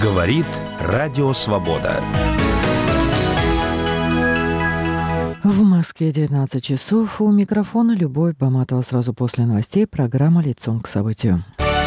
Говорит Радио Свобода. В Москве 19 часов. У микрофона Любовь Баматова. Сразу после новостей программа «Лицом к событию».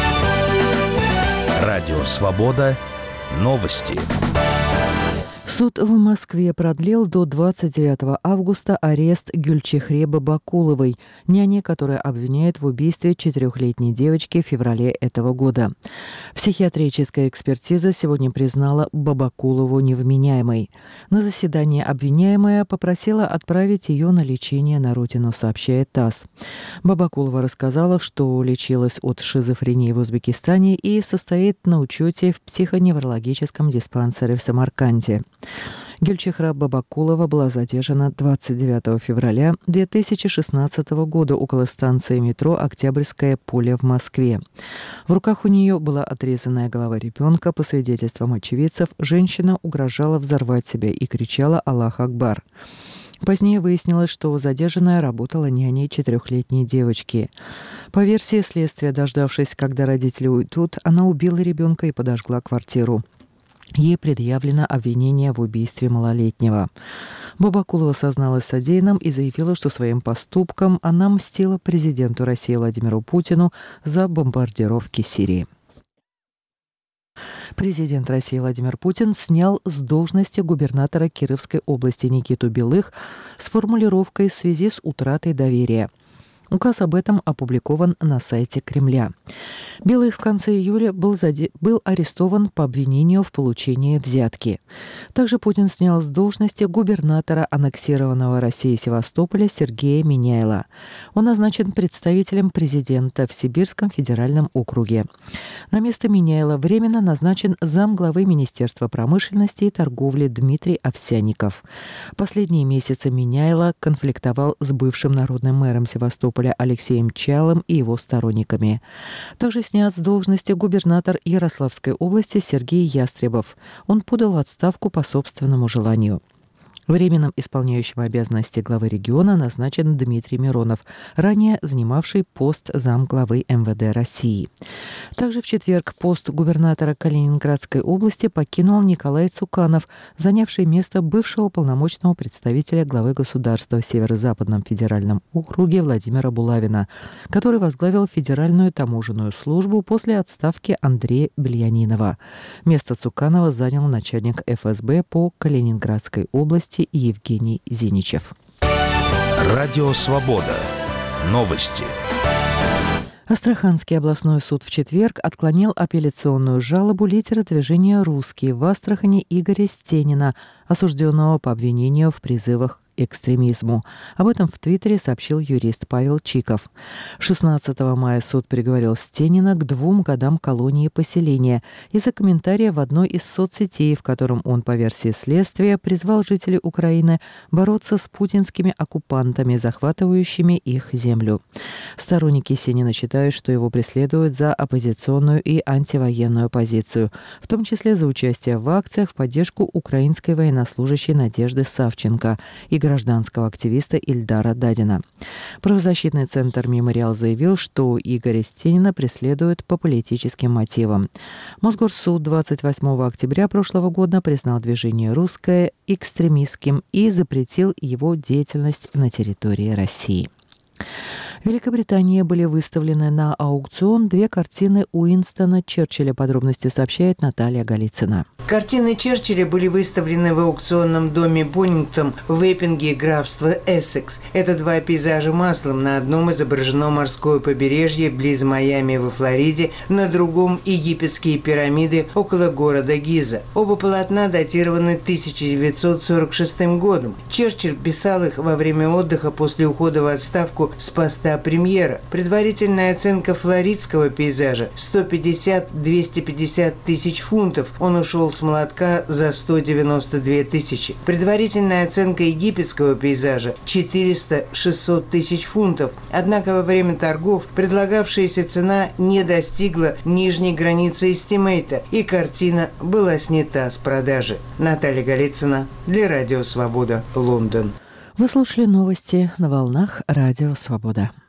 Радио Свобода. Новости. Суд в Москве продлил до 29 августа арест Гюльчихре Бабакуловой, няни, которая обвиняет в убийстве 4-летней девочки в феврале этого года. Психиатрическая экспертиза сегодня признала Бабакулову невменяемой. На заседании обвиняемая попросила отправить ее на лечение на родину, сообщает ТАСС. Бабакулова рассказала, что лечилась от шизофрении в Узбекистане и состоит на учете в психоневрологическом диспансере в Самарканде. Гюльчихра Бабакулова была задержана 29 февраля 2016 года около станции метро «Октябрьское поле» в Москве. В руках у нее была отрезанная голова ребенка. По свидетельствам очевидцев, женщина угрожала взорвать себя и кричала «Аллах Акбар». Позднее выяснилось, что задержанная работала няней 4-летней девочки. По версии следствия, дождавшись, когда родители уйдут, она убила ребенка и подожгла квартиру. Ей предъявлено обвинение в убийстве малолетнего. Бабакулова созналась в содеянном и заявила, что своим поступком она мстила президенту России Владимиру Путину за бомбардировки Сирии. Президент России Владимир Путин снял с должности губернатора Кировской области Никиту Белых с формулировкой «в связи с утратой доверия». Указ об этом опубликован на сайте Кремля. Белых в конце июля был арестован по обвинению в получении взятки. Также Путин снял с должности губернатора аннексированного Россией Севастополя Сергея Миняйла. Он назначен представителем президента в Сибирском федеральном округе. На место Миняйла временно назначен замглавы Министерства промышленности и торговли Дмитрий Овсянников. Последние месяцы Миняйла конфликтовал с бывшим народным мэром Севастополя Алексеем Чалым и его сторонниками. Также снят с должности губернатор Ярославской области Сергей Ястребов. Он подал в отставку по собственному желанию. Временным исполняющим обязанности главы региона назначен Дмитрий Миронов, ранее занимавший пост замглавы МВД России. Также в четверг пост губернатора Калининградской области покинул Николай Цуканов, занявший место бывшего полномочного представителя главы государства в Северо-Западном федеральном округе Владимира Булавина, который возглавил Федеральную таможенную службу после отставки Андрея Бельянинова. Место Цуканова занял начальник ФСБ по Калининградской области Евгений Зиничев. Радио Свобода. Новости. Астраханский областной суд в четверг отклонил апелляционную жалобу лидера движения «Русские» в Астрахани Игоря Стенина, осужденного по обвинению в призывах к экстремизму. Об этом в Твиттере сообщил юрист Павел Чиков. 16 мая суд приговорил Стенина к 2 годам колонии поселения из-за комментария в одной из соцсетей, в котором он, по версии следствия, призвал жителей Украины бороться с путинскими оккупантами, захватывающими их землю. Сторонники Стенина считают, что его преследуют за оппозиционную и антивоенную позицию, в том числе за участие в акциях в поддержку украинской военнослужащей Надежды Савченко и гражданского активиста Ильдара Дадина. Правозащитный центр «Мемориал» заявил, что Игоря Стенина преследуют по политическим мотивам. Мосгорсуд 28 октября прошлого года признал движение «Русское» экстремистским и запретил его деятельность на территории России. В Великобритании были выставлены на аукцион 2 картины Уинстона Черчилля. Подробности сообщает Наталья Голицына. Картины Черчилля были выставлены в аукционном доме Бонингтон в Эппинге, графство Эссекс. Это 2 пейзажа маслом. На одном изображено морское побережье близ Майами во Флориде, на другом – египетские пирамиды около города Гиза. Оба полотна датированы 1946 годом. Черчилль писал их во время отдыха после ухода в отставку с поста премьера. Предварительная оценка флоридского пейзажа – 150-250 тысяч фунтов. Он ушел с молотка за 192 тысячи. Предварительная оценка египетского пейзажа – 400-600 тысяч фунтов. Однако во время торгов предлагавшаяся цена не достигла нижней границы эстимейта, и картина была снята с продажи. Наталья Голицына для Радио Свобода, Лондон. Вы слушали новости на волнах Радио Свобода.